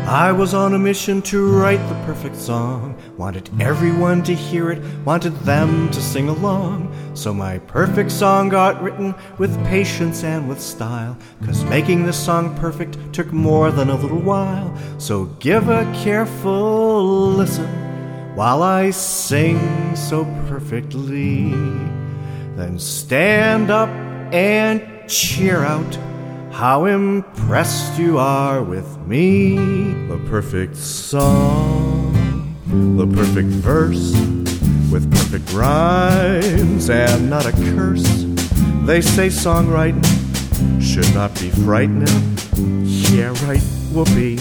I was on a mission to write the perfect song. Wanted everyone to hear it, wanted them to sing along. So my perfect song got written with patience and with style, 'cause making this song perfect took more than a little while. So give a careful listen while I sing so perfectly. Then stand up and cheer out how impressed you are with me. The perfect song, the perfect verse, with perfect rhymes and not a curse. They say songwriting should not be frightening. Yeah, right, whoopee.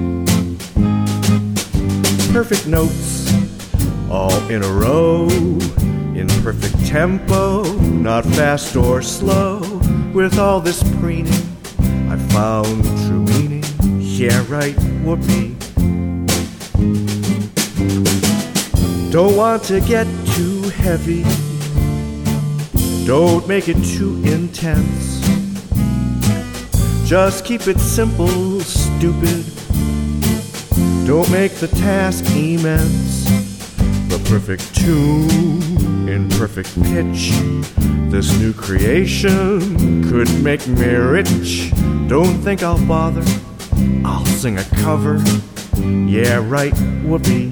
Perfect notes, all in a row, in perfect tempo, not fast or slow. With all this preening, I found true meaning. Yeah, right, whoopee. Don't want to get too heavy, don't make it too intense. Just keep it simple, stupid. Don't make the task immense. The perfect tune in perfect pitch. This new creation could make me rich. Don't think I'll bother, I'll sing a cover. Yeah, right, whoopee.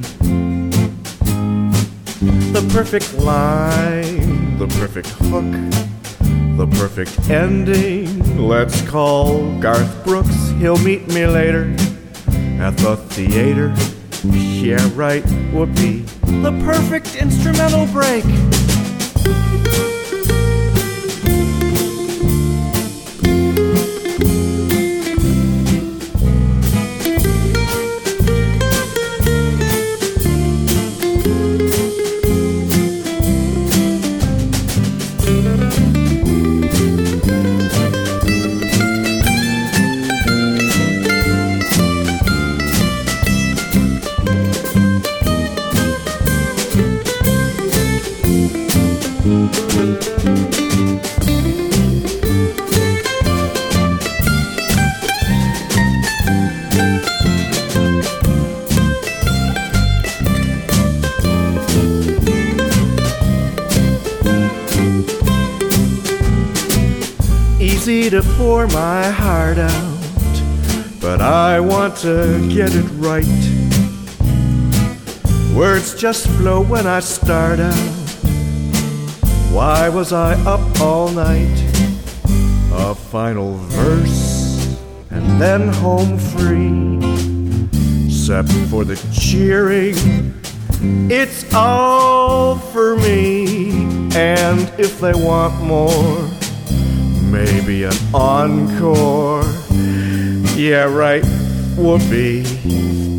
The perfect line, the perfect hook, the perfect ending. Let's call Garth Brooks, he'll meet me later at the theater. Yeah, right, whoopee. The perfect instrumental break. Easy to pour my heart out, but I want to get it right. Words just flow when I start out. Why was I up all night? A final verse and then home free. Except for the cheering, it's all for me. And if they want more, maybe an encore. Yeah, right, whoopee.